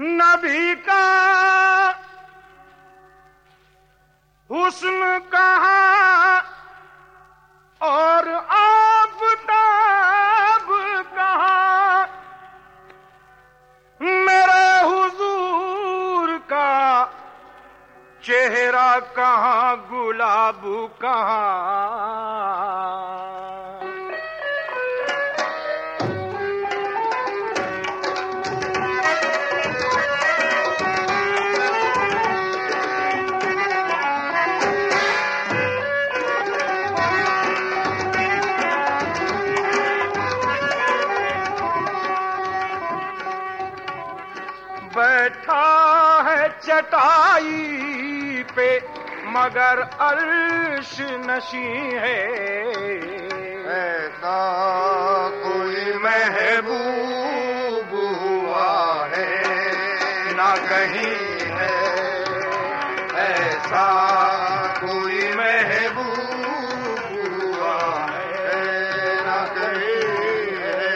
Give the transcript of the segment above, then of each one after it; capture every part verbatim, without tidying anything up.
نبی کا حسن کہاں اور آفتاب کہاں، میرے حضور کا چہرہ کہاں، گلاب کہاں۔ بیٹھا ہے چٹائی پہ مگر عرش نشیں ہے، ایسا کوئی محبوب ہوا ہے نہ کہیں ہے، ایسا کوئی محبوب ہوا ہے نہ کہیں ہے۔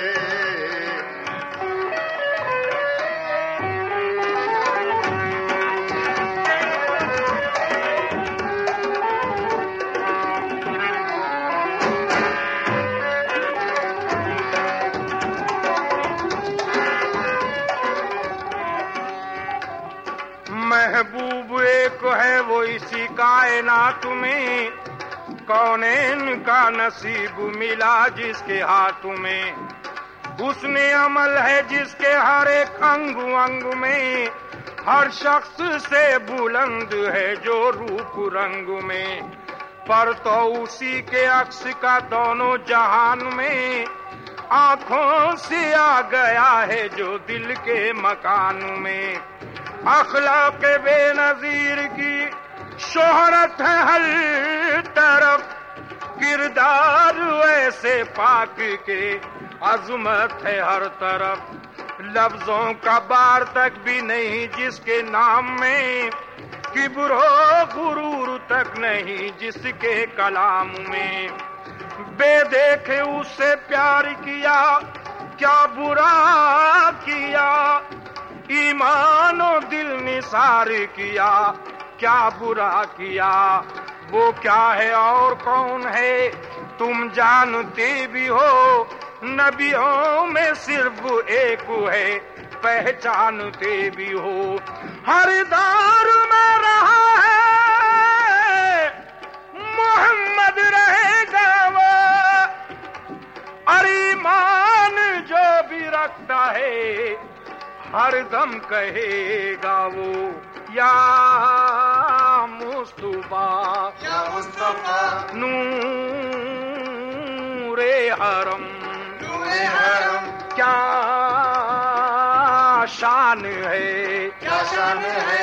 محبوب ایک ہے وہ اسی کائنات میں، کونین کا نصیب ملا جس کے ہاتھ میں، حسن عمل ہے جس کے ہر ایک انگ انگ میں، ہر شخص سے بلند ہے جو روپ رنگ میں، پر تو اسی کے عکس کا دونوں جہان میں، آنکھوں سے آ گیا ہے جو دل کے مکان میں، اخلاق بے نظیر کی شہرت ہے ہر طرف، کردار ایسے پاک کے عظمت ہے ہر طرف، لفظوں کا بار تک بھی نہیں جس کے نام میں، کبر و غرور تک نہیں جس کے کلام میں، بے دیکھے اس سے پیار کیا کیا برا کیا، ایمان و دل نثار کیا کیا برا کیا، وہ کیا ہے اور کون ہے تم جانتے بھی ہو، نبیوں میں صرف ایک ہے پہچانتے بھی ہو، ہر دور میں رہا ہے محمد رہے گا وہ، اور ایمان جو بھی رکھتا ہے ہر دم کہے گا وہ، یا مصطفیٰ یا مصطفیٰ نور حرم، نور حرم کیا شان ہے، کیا شان ہے،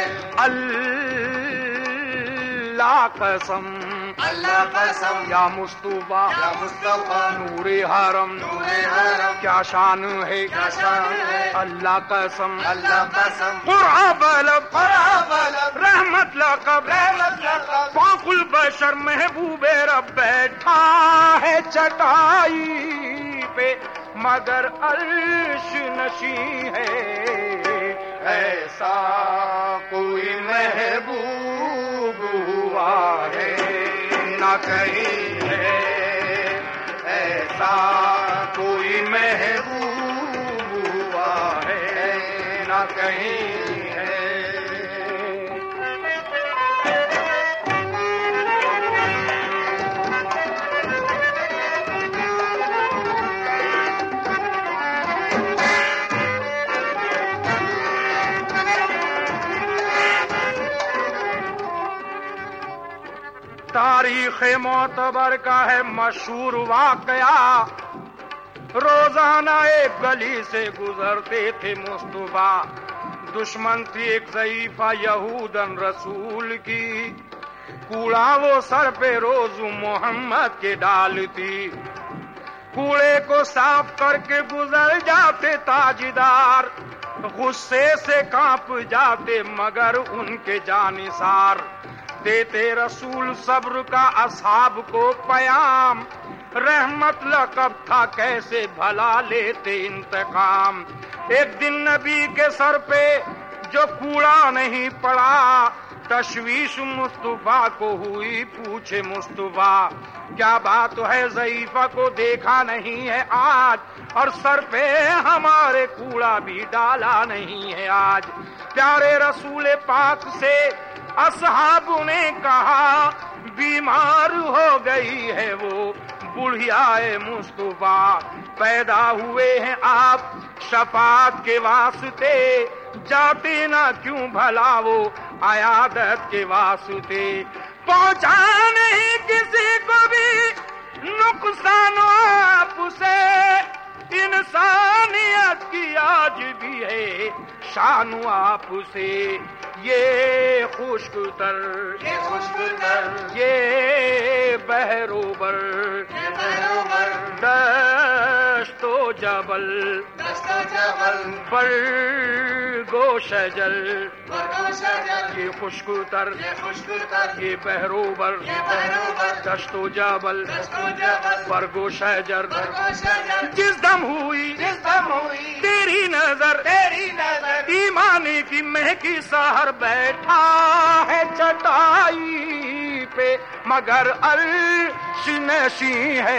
اللہ قسم اللہ قسم یا مصطفیٰ یا مصطفیٰ نور حرم، نور حرم کیا شان ہے، کیا شان ہے، اللہ قسم اللہ قسم قرآن بلب قرآن بلب رحمت لقب رحمت لقب پاک البشر محبوب رب، بیٹھا ہے چٹائی پہ مگر عرش نشیں ہے، ایسا کوئی محبوب ہوا ہے نہ کہیں ہے، ایسا کوئی محبوب ہوا ہے نہ کہیں ہے۔ تاریخ معتبر کا ہے مشہور واقعہ، روزانہ ایک گلی سے گزرتے تھے مصطفیٰ، دشمن تھی ایک ضعیفہ یہودن رسول کی، کوڑا وہ سر پہ روز محمد کے ڈالتی، کوڑے کو صاف کر کے گزر جاتے تاجدار، غصے سے کانپ جاتے مگر ان کے جانثار، دیتے رسول صبر کا اصحاب کو پیام، رحمت لقب تھا کیسے بھلا لیتے انتقام، ایک دن نبی کے سر پہ जो कूड़ा नहीं पड़ा, तशवीश मुस्तफा को हुई, पूछे मुस्तफा क्या बात है, ज़ईफ़ा को देखा नहीं है आज, और सर पे हमारे कूड़ा भी डाला नहीं है आज। प्यारे रसूल पाक से असहाब ने कहा, बीमार हो गई है वो बुढ़ियाए मुस्तफा, पैदा हुए हैं आप शफात के वास्ते, जाते ना क्यों भला वो आयादत के वास्ते। पहुंचा नहीं किसी को भी नुकसान आपसे, इंसानियत की आज भी है शान आपसे। ये खुशकुतर, ये खुशकुतर, ये बहरोबर, ये बहरोबर, दस्तो जबल, दस्तो जबल, पर गोशजल, बरो शजर, ये खुशकुतर, ये खुशकुतर, ये बहरोबर, ये बहरोबर, दस्तो जबल, दस्तो जबल, पर गोशजर। बरो शजर, जिस दम हुई जिस दम हुई तेरी नजर, तेरी नजर, ईमानी की महकी सहर बैठा है चटाई पे, मगर अर्श नशी है,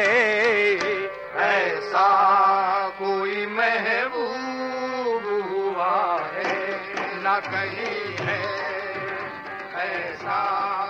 ऐसा कोई महबूब हुआ है न कहीं है, ऐसा